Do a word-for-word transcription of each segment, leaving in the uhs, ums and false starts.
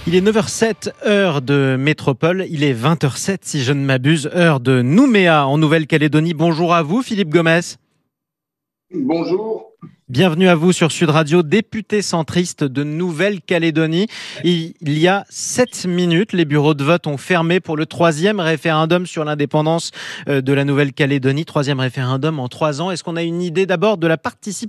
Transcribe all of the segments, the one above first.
Il est neuf heures zéro sept, heure de métropole. Il est vingt heures zéro sept, si je ne m'abuse, heure de Nouméa, en Nouvelle-Calédonie. Bonjour à vous, Philippe Gomes. Bonjour. Bienvenue à vous sur Sud Radio, député centriste de Nouvelle-Calédonie. Il y a sept minutes, les bureaux de vote ont fermé pour le troisième référendum sur l'indépendance de la Nouvelle-Calédonie. Troisième référendum en trois ans. Est-ce qu'on a une idée d'abord de la participation ?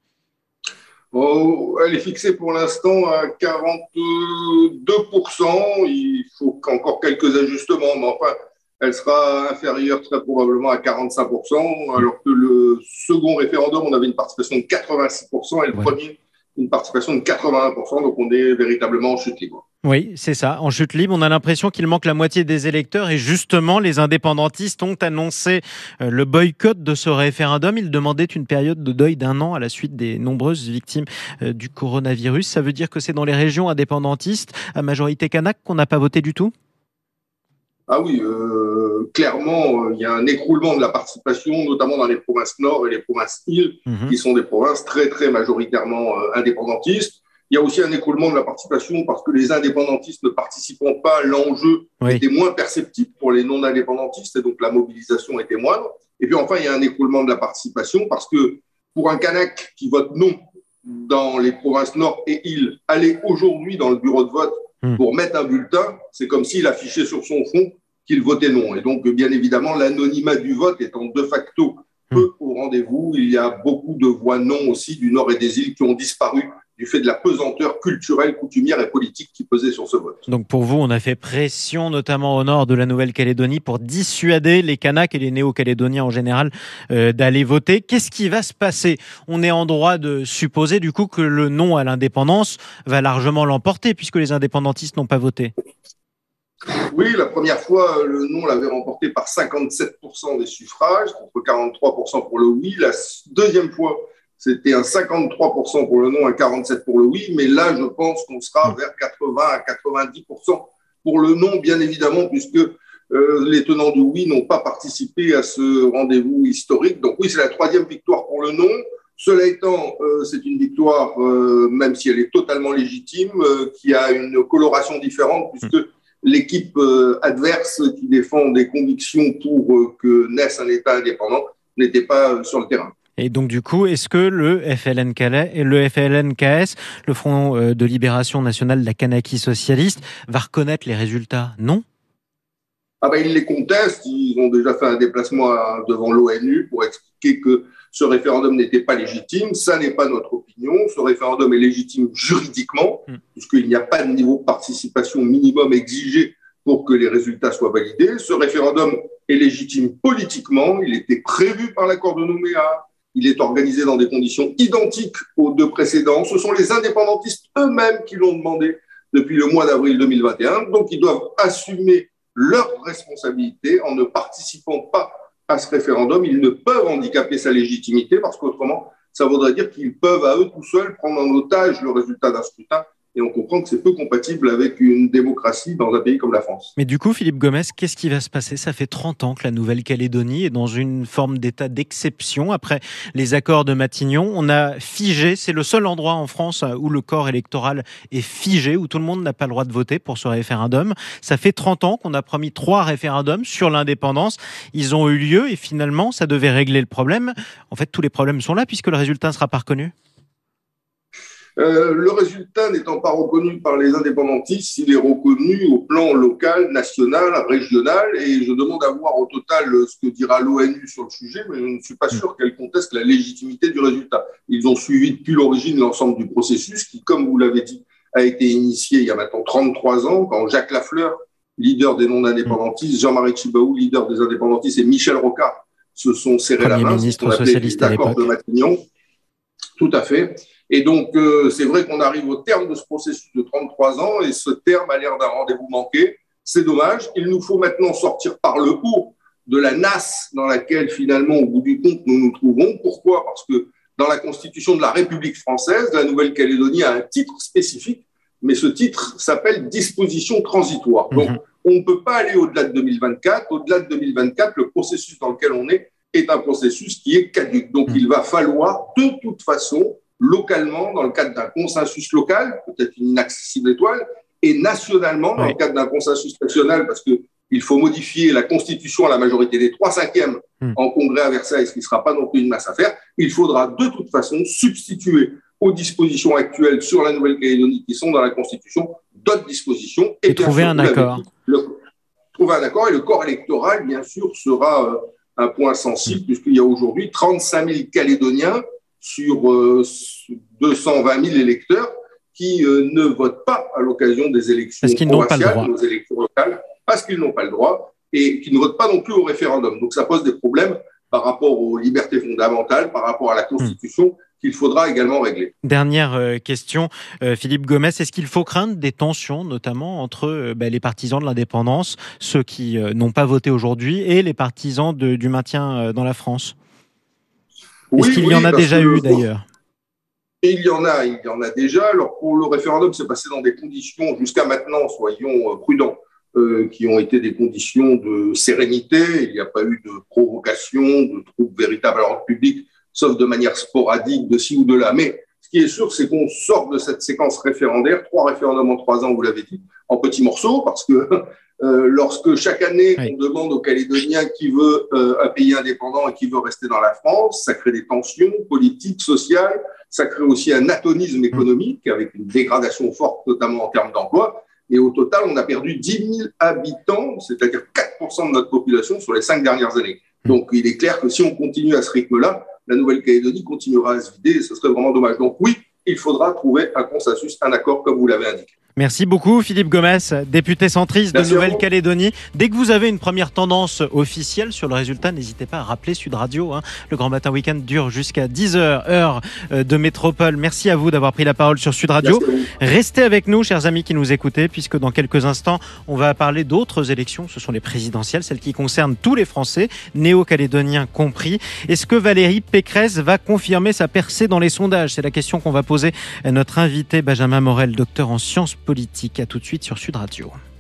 Oh, elle est fixée pour l'instant à quarante-deux pour cent. Il faut encore quelques ajustements, mais enfin, elle sera inférieure très probablement à quarante-cinq pour cent, alors que le second référendum, on avait une participation de quatre-vingt-six pour cent et le Voilà. premier, une participation de quatre-vingt-un pour cent. Donc, on est véritablement en chute libre. Oui, c'est ça. En chute libre, on a l'impression qu'il manque la moitié des électeurs et justement, les indépendantistes ont annoncé le boycott de ce référendum. Ils demandaient une période de deuil d'un an à la suite des nombreuses victimes du coronavirus. Ça veut dire que c'est dans les régions indépendantistes à majorité kanak qu'on n'a pas voté du tout ? Ah oui, euh, clairement, il y a un écroulement de la participation, notamment dans les provinces nord et les provinces îles, mmh. qui sont des provinces très, très majoritairement euh, indépendantistes. Il y a aussi un écroulement de la participation parce que les indépendantistes ne participant pas, l'enjeu oui. était moins perceptible pour les non-indépendantistes et donc la mobilisation était moindre. Et puis enfin, il y a un écroulement de la participation parce que pour un Kanak qui vote non dans les provinces nord et îles, aller aujourd'hui dans le bureau de vote mmh. pour mettre un bulletin, c'est comme s'il affichait sur son front qu'il votait non. Et donc, bien évidemment, l'anonymat du vote étant de facto peu mmh. au rendez-vous, il y a beaucoup de voix non aussi du nord et des îles qui ont disparu du fait de la pesanteur culturelle, coutumière et politique qui pesait sur ce vote. Donc pour vous, on a fait pression, notamment au nord de la Nouvelle-Calédonie, pour dissuader les Kanaks et les Néo-Calédoniens en général euh, d'aller voter. Qu'est-ce qui va se passer ? On est en droit de supposer du coup que le non à l'indépendance va largement l'emporter, puisque les indépendantistes n'ont pas voté. Oui, la première fois, le non l'avait remporté par cinquante-sept pour cent des suffrages, contre quarante-trois pour cent pour le oui. La deuxième fois, c'était un cinquante-trois pour cent pour le non, un quarante-sept pour cent pour le oui. Mais là, je pense qu'on sera vers quatre-vingts à quatre-vingt-dix pour cent pour le non, bien évidemment, puisque euh, les tenants du oui n'ont pas participé à ce rendez-vous historique. Donc oui, c'est la troisième victoire pour le non. Cela étant, euh, c'est une victoire, euh, même si elle est totalement légitime, euh, qui a une coloration différente, puisque l'équipe euh, adverse qui défend des convictions pour euh, que naisse un État indépendant n'était pas euh, sur le terrain. Et donc du coup, est-ce que le F L N K et le F L N K S, le Front de Libération Nationale de la Kanaki socialiste, va reconnaître les résultats ? Non ? Ah ben, ils les contestent, ils ont déjà fait un déplacement à, devant l'ONU pour expliquer que ce référendum n'était pas légitime. Ça n'est pas notre opinion. Ce référendum est légitime juridiquement, mmh. puisqu'il n'y a pas de niveau de participation minimum exigé pour que les résultats soient validés. Ce référendum est légitime politiquement. Il était prévu par l'accord de Nouméa. Il est organisé dans des conditions identiques aux deux précédents. Ce sont les indépendantistes eux-mêmes qui l'ont demandé depuis le mois d'avril deux mille vingt et un. Donc, ils doivent assumer leurs responsabilités en ne participant pas à ce référendum. Ils ne peuvent handicaper sa légitimité parce qu'autrement, ça voudrait dire qu'ils peuvent à eux tout seuls prendre en otage le résultat d'un scrutin. Et on comprend que c'est peu compatible avec une démocratie dans un pays comme la France. Mais du coup, Philippe Gomes, qu'est-ce qui va se passer ? Ça fait trente ans que la Nouvelle-Calédonie est dans une forme d'état d'exception. Après les accords de Matignon, on a figé, c'est le seul endroit en France où le corps électoral est figé, où tout le monde n'a pas le droit de voter pour ce référendum. Ça fait trente ans qu'on a promis trois référendums sur l'indépendance. Ils ont eu lieu et finalement, ça devait régler le problème. En fait, tous les problèmes sont là puisque le résultat ne sera pas reconnu. Euh, le résultat n'étant pas reconnu par les indépendantistes, il est reconnu au plan local, national, régional, et je demande à voir au total ce que dira l'ONU sur le sujet, mais je ne suis pas sûr qu'elle conteste la légitimité du résultat. Ils ont suivi depuis l'origine l'ensemble du processus qui, comme vous l'avez dit, a été initié il y a maintenant trente-trois ans, quand Jacques Lafleur, leader des non-indépendantistes, Jean-Marie Tjibaou, leader des indépendantistes, et Michel Rocard se sont serrés Premier la main, ministre socialiste à l'époque. de Matignon. Tout à fait. Et donc, euh, c'est vrai qu'on arrive au terme de ce processus de trente-trois ans et ce terme a l'air d'un rendez-vous manqué. C'est dommage. Il nous faut maintenant sortir par le haut de la nasse dans laquelle, finalement, au bout du compte, nous nous trouvons. Pourquoi ? Parce que dans la Constitution de la République française, la Nouvelle-Calédonie a un titre spécifique, mais ce titre s'appelle disposition transitoire. Donc, mmh. on ne peut pas aller au-delà de deux mille vingt-quatre. Au-delà de deux mille vingt-quatre, le processus dans lequel on est est un processus qui est caduc. Donc, mmh. il va falloir, de toute façon, localement, dans le cadre d'un consensus local, peut-être une inaccessible étoile, et nationalement, dans oui. le cadre d'un consensus national, parce qu'il faut modifier la Constitution à la majorité des trois cinquièmes mmh. en congrès à Versailles, ce qui ne sera pas non plus une masse à faire. Il faudra de toute façon substituer aux dispositions actuelles sur la Nouvelle-Calédonie qui sont dans la Constitution d'autres dispositions. Et, et trouver sûr, un accord. Dit, le, trouver un accord, et le corps électoral, bien sûr, sera euh, un point sensible, mmh. puisqu'il y a aujourd'hui trente-cinq mille Calédoniens sur euh, deux cent vingt mille électeurs qui euh, ne votent pas à l'occasion des élections parce qu'ils provinciales, n'ont pas le droit. Nos élections locales, parce qu'ils n'ont pas le droit, et qui ne votent pas non plus au référendum. Donc ça pose des problèmes par rapport aux libertés fondamentales, par rapport à la Constitution, mmh. qu'il faudra également régler. Dernière euh, question, euh, Philippe Gomes, est-ce qu'il faut craindre des tensions, notamment entre euh, bah, les partisans de l'indépendance, ceux qui euh, n'ont pas voté aujourd'hui, et les partisans de, du maintien euh, dans la France ? Oui, Est-ce qu'il oui, y en a déjà eu d'ailleurs ? Et il y en a, il y en a déjà. Alors pour le référendum, c'est passé dans des conditions, jusqu'à maintenant, soyons prudents, euh, qui ont été des conditions de sérénité. Il n'y a pas eu de provocation, de troubles véritables à l'ordre public, sauf de manière sporadique de ci ou de là. Mais ce qui est sûr, c'est qu'on sort de cette séquence référendaire, trois référendums en trois ans, vous l'avez dit, en petits morceaux, parce que euh, lorsque chaque année, oui. on demande aux Calédoniens qui veut euh, un pays indépendant et qui veut rester dans la France, ça crée des tensions politiques, sociales, ça crée aussi un atonisme économique avec une dégradation forte, notamment en termes d'emploi. Et au total, on a perdu dix mille habitants, c'est-à-dire quatre pour cent de notre population sur les cinq dernières années. Donc, il est clair que si on continue à ce rythme-là, la Nouvelle-Calédonie continuera à se vider et ce serait vraiment dommage. Donc oui, il faudra trouver un consensus, un accord, comme vous l'avez indiqué. Merci beaucoup Philippe Gomes, député centriste Merci de Nouvelle-Calédonie. Dès que vous avez une première tendance officielle sur le résultat, n'hésitez pas à rappeler Sud Radio. Hein. Le Grand Matin Week-end dure jusqu'à dix heures, heure de métropole. Merci à vous d'avoir pris la parole sur Sud Radio. Restez avec nous, chers amis qui nous écoutez, puisque dans quelques instants, on va parler d'autres élections. Ce sont les présidentielles, celles qui concernent tous les Français, néo-calédoniens compris. Est-ce que Valérie Pécresse va confirmer sa percée dans les sondages ? C'est la question qu'on va poser à notre invité Benjamin Morel, docteur en sciences politique. À tout de suite sur Sud Radio.